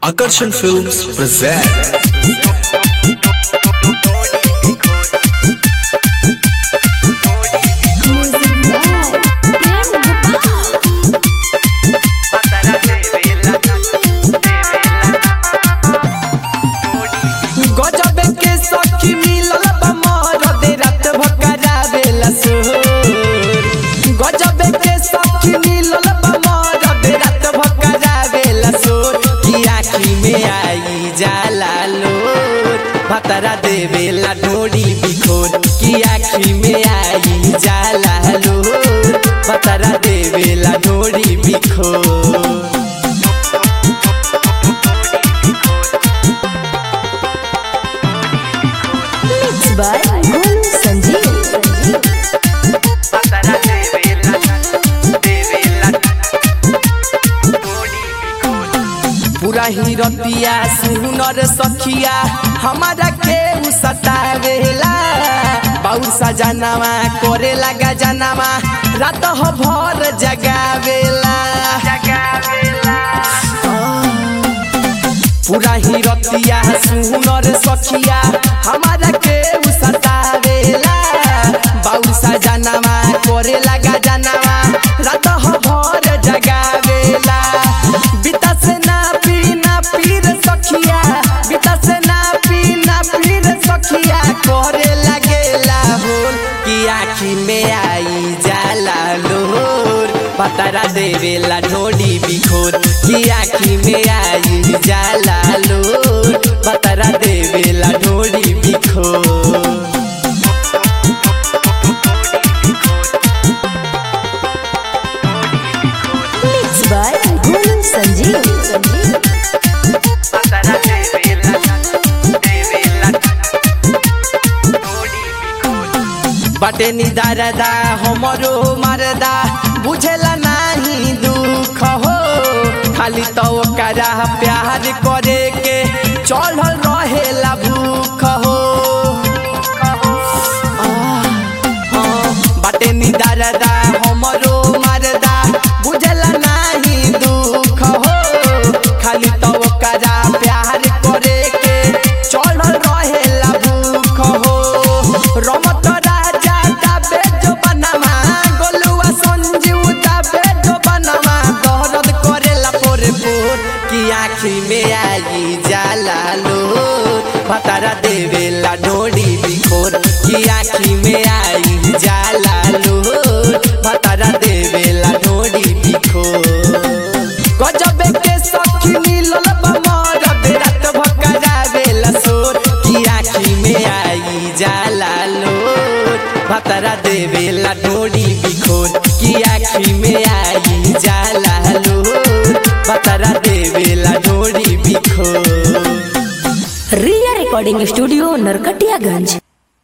Akarshan Films present भतरा देवेला ढोड़ी बिखोर की आँखी में आई जाला लोर भतरा देवेला ढोड़ी बिखोर। Mixed by Golu Sanjeev. पूरा ही रतिया सुनर सखिया हमारा के सतावेला बाउर सजनावा करे लगा जनावा रात हो भर जगावेला पूरा ही रतिया सुनर सखिया हमारा के सतावेला बाउर सजनावा करे लगा जनावा रात हो भर जगावेला बिता से ना पीर सखिया बिता से ना पीर सखिया करे लगेला होल की आँखी में आई जाला लोर भतरा देवेला ढोड़ी बिखोर की आँखी में आई जाला लोर भतरा देवेला ढोड़ी बिखोर। Mixed by Golu Sanjeev. बटे निदारदा हमरो मरदा बुझेला नहीं दुख हो खाली तो करा प्यार करे के चढ़ल रहेला भूख हो बटे निदारदा हमरो मरदा बुझेला नहीं दुख हो खाली तो करा प्यार करे के चढ़ल रहेला भूख हो रमत आँखी में आई जाला लोर भतरा देवेला ढोड़ी बिखोर की आँखी में आई जाला लोर भतरा देवेला ढोड़ी बिखोर। गजब के सखी मिलल बमर बेरात भकरावेला सोर की आँखी में आई जाला लोर भतरा देवेला ढोड़ी बिखोर की आँखी में आई जाला लोर भतरा देवेला ढोड़ी बिखोर। Riya Recording Studio, Narkatiyaganj.